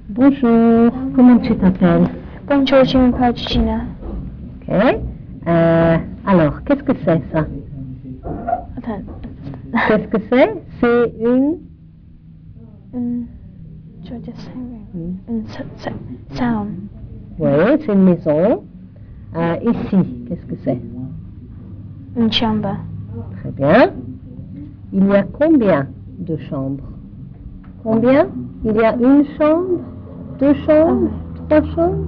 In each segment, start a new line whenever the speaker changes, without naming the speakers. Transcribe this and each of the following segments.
Bonjour, comment tu t'appelles?
Bonjour, je m'appelle Gina.
Ok. Alors, qu'est-ce que c'est ça?
Attends.
Qu'est-ce que c'est? C'est une...
Je vais dire une sound.
Oui, c'est une maison. Ici, qu'est-ce que c'est?
Une chambre.
Très bien. Il y a combien de chambres? Combien? Il y a une chambre, deux chambres, trois chambres?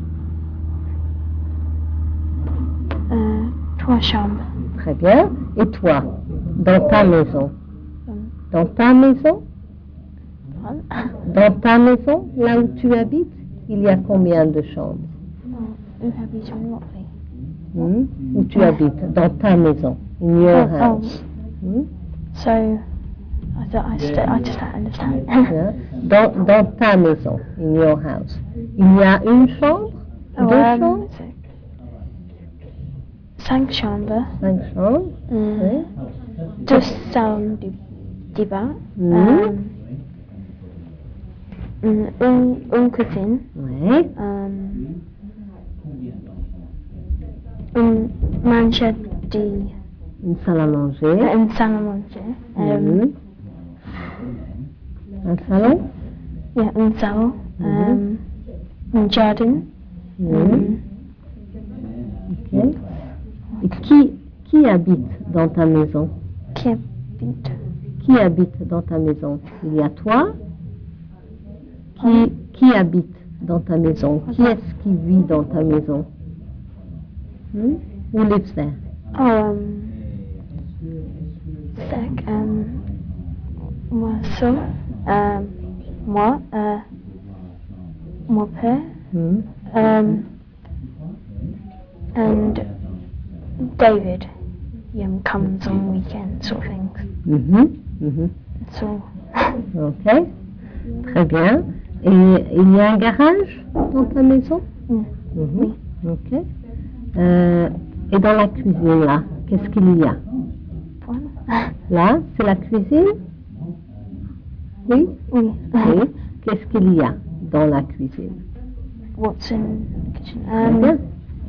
Trois chambres.
Très bien. Et toi, dans ta maison? Dans ta maison? Dans ta maison, là où tu habites, il y a combien de chambres? Où tu habites? Dans ta maison. In your house.
So, I just don't understand.
Yeah. Dans ta maison, in your house, il y a une chambre, deux chambres,
cinq chambres.
Cinq chambres. Oui.
Deux salles de bain. Une cuisine.
Oui.
Une manchette
Une salle à manger.
Une salle à manger.
Un salon.
Yeah, un salon. Un jardin.
Ok. Et qui habite dans ta maison?
Qui habite?
Qui habite dans ta maison? Il y a toi. Qui habite dans ta maison? Qui est-ce qui vit dans ta maison? Who lives there?
Moi seul. Moi. Mon père. And David. Comes on weekends, sort of things. So.
Ok. Très bien. Et il y a un garage dans ta maison?
Oui.
Ok. Et dans la cuisine, là, qu'est-ce qu'il y a? Là, c'est la cuisine? Oui?
Oui.
Oui. Qu'est-ce qu'il y a dans la cuisine?
What's in the kitchen?
God,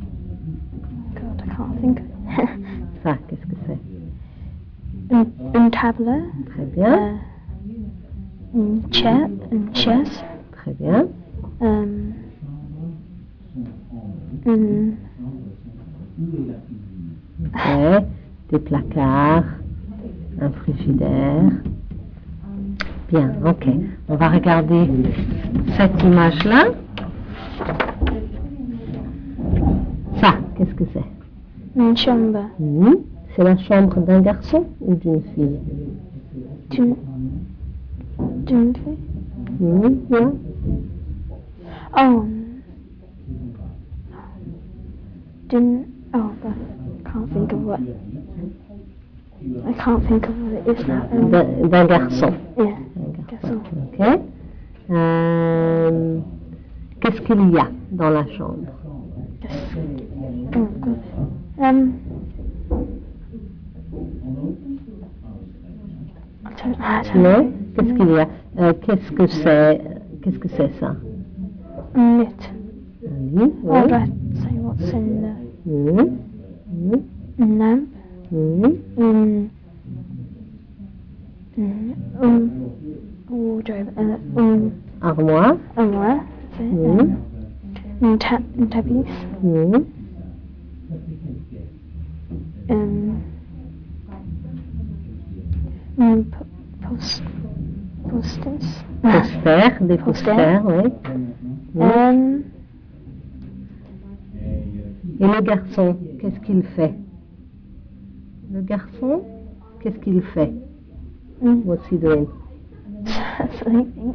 I can't think.
Ça, qu'est-ce que c'est?
Une table.
Très bien.
Une chaise.
Très bien. Ok. Des placards, un frigidaire. Bien, ok. On va regarder cette image-là. Ça, qu'est-ce que c'est?
Une chambre.
C'est la chambre d'un garçon ou d'une fille?
D'une fille?
Yeah.
I can't think of what it is now.
D'un garçon.
Yeah.
Un garçon. Ok. Qu'est-ce qu'il y a dans la chambre? Non? Qu'est-ce qu'il y a? Qu'est-ce que c'est ça?
Lit.
Un lit, oui.
I'd like to say what's in the lamp. Wardrobe.
Armoire.
Armoire. Une tapis. Posters.
Posters, des posters, oui. Et le garçon, qu'est-ce qu'il fait? Le garçon, qu'est-ce qu'il fait? What's he doing?
Sleeping.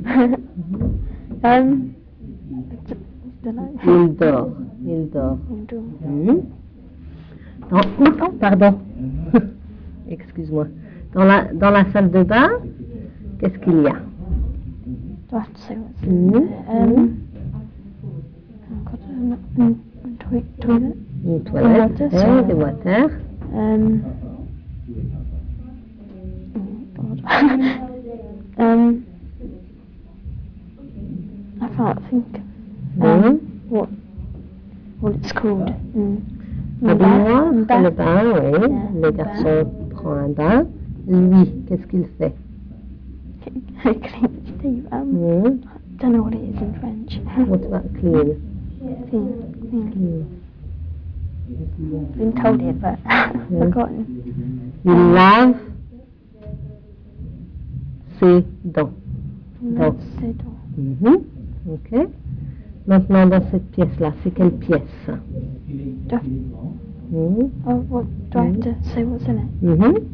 Il dort. Pardon. Excuse-moi. Dans la salle de bain, qu'est-ce qu'il y a?
Do I have to say what's in there? Toilet.
Une toilette, des water.
I can't think what it's called.
La baignoire,
Un
c'est le
bath.
bain, oui.
Yeah,
Le
un
garçon prend un bain. Lui, qu'est-ce qu'il fait?
Clean Steve. Don't know what it is in French.
What about clean?
Clean. Been told it, but forgotten.
Il lave ses dents.
That's it.
Ok. Maintenant, dans cette pièce-là, c'est quelle pièce?
Oh, what do I have to say? What's in it?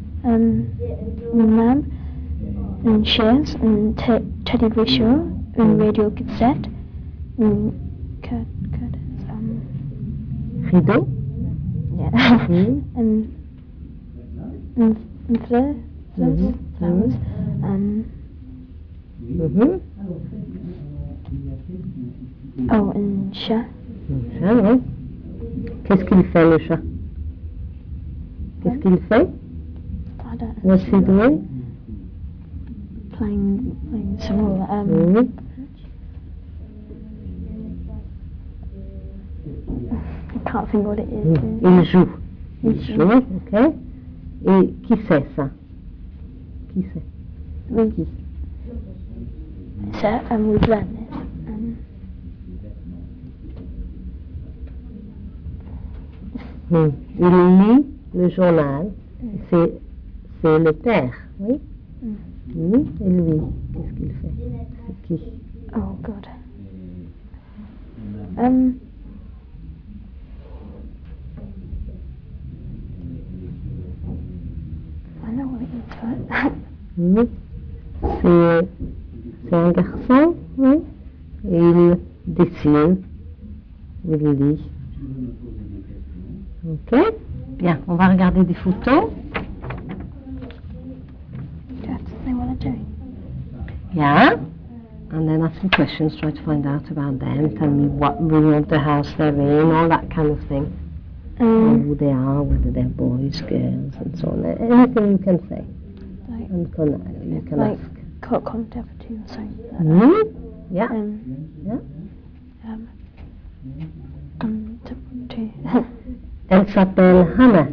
Mhm.
Lamp, and chairs, and television, and radio cassette, and curtains.
Rideau.
Yeah.
Mhm.
and flowers.
Mhm.
Oh, and chat.
Le chat, oui. Qu'est-ce qu'il fait, le chat? Qu'est-ce qu'il fait?
I don't know.
What's he doing?
Playing some more.
Mhm.
I can't think what it is.
Il joue.
Il
joue, ok. Et qui c'est ça? Qui c'est?
Qui? So, we've learned this.
Il lit le journal. C'est le père, oui. Et lui, qu'est-ce qu'il fait? C'est qui?
Oh God. I know what it is, but
C'est un garçon, oui. Et il dessine, il lit. Ok. Bien, on va regarder des photos.
you have to say what I'm doing.
Yeah. And then ask me questions, try to find out about them, tell me what room of the house they're in, all that kind of thing. Who they are, whether they're boys, girls, and so on. Anything you can say.
Like,
And you can
like
ask.
contact or something.
Yeah. Elle s'appelle Hannah.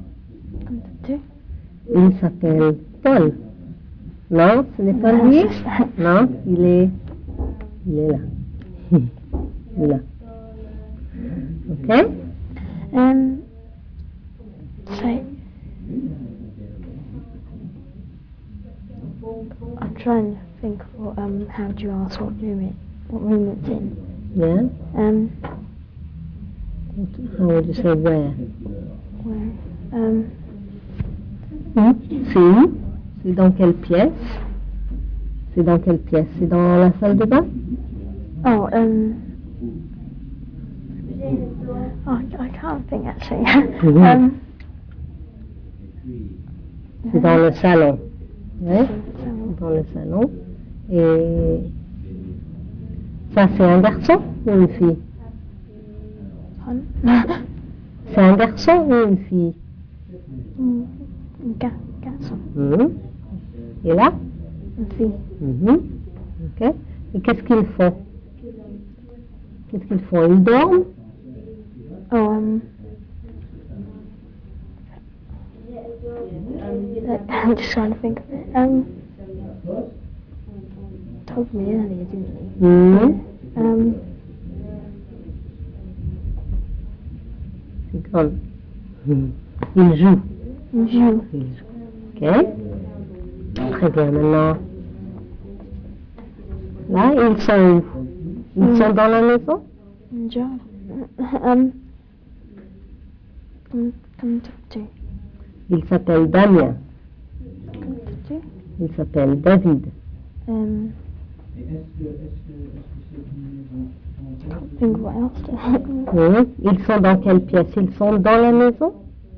Il s'appelle Paul. Non, ce n'est pas lui. Non, il est là. Il est là. Ok?
Say, I'm trying to think of how do you ask what room it's in.
Yeah. How would you say where?
Where?
C'est dans quelle pièce? C'est dans quelle pièce? C'est dans la salle de bain?
Oh, I can't think actually.
C'est dans le salon. Oui,
So,
dans le salon. Et ça, c'est un garçon ou une fille? C'est un garçon ou une fille?
Garçon.
Et là?
Une fille.
Ok. Et qu'est-ce qu'ils font? Qu'est-ce qu'ils font? Ils dorment?
Oh, I'm just trying to think of it. Told me earlier, didn't you?
C'est comme. Ils jouent.
Ils jouent.
Ok. Très bien, maintenant. Là, ils sont où? Ils sont dans la maison?
Come to.
Il s'appelle Damien. Il s'appelle David.
Think what else?
Ils sont dans quelle pièce? Ils sont dans la maison?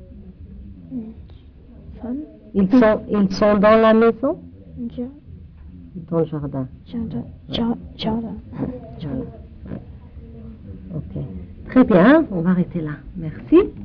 Ils sont dans la maison? Dans le jardin.
Jardin.
Ok. Très bien, on va arrêter là. Merci.